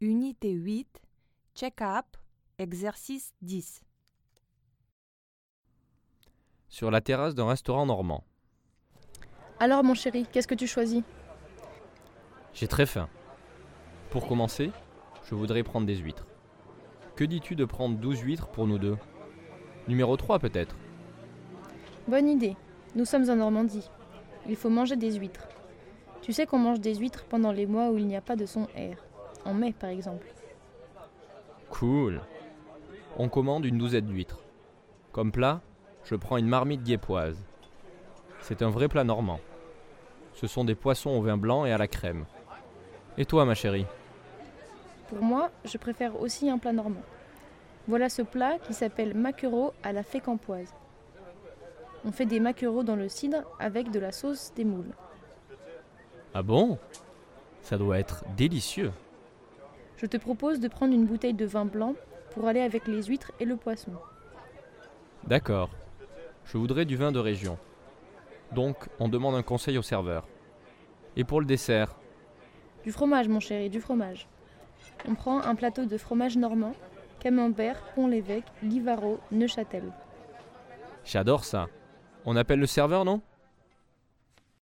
Unité 8, check-up, exercice 10. Sur la terrasse d'un restaurant normand. Alors mon chéri, qu'est-ce que tu choisis ? J'ai très faim. Pour commencer, je voudrais prendre des huîtres. Que dis-tu de prendre 12 huîtres pour nous deux ? Numéro 3 peut-être ? Bonne idée, nous sommes en Normandie. Il faut manger des huîtres. Tu sais qu'on mange des huîtres pendant les mois où il n'y a pas de son R. En mai par exemple. Cool. On commande une douzaine d'huîtres. Comme plat, je prends une marmite guépoise. C'est un vrai plat normand. Ce sont des poissons au vin blanc et à la crème. Et toi, ma chérie ? Pour moi, je préfère aussi un plat normand. Voilà ce plat qui s'appelle maquereau à la fécampoise. On fait des maquereaux dans le cidre avec de la sauce des moules. Ah bon ? Ça doit être délicieux. Je te propose de prendre une bouteille de vin blanc pour aller avec les huîtres et le poisson. D'accord. Je voudrais du vin de région. Donc, on demande un conseil au serveur. Et pour le dessert ? Du fromage, mon chéri, du fromage. On prend un plateau de fromage normand, camembert, Pont-l'Évêque, Livaro, Neuchâtel. J'adore ça. On appelle le serveur, non ?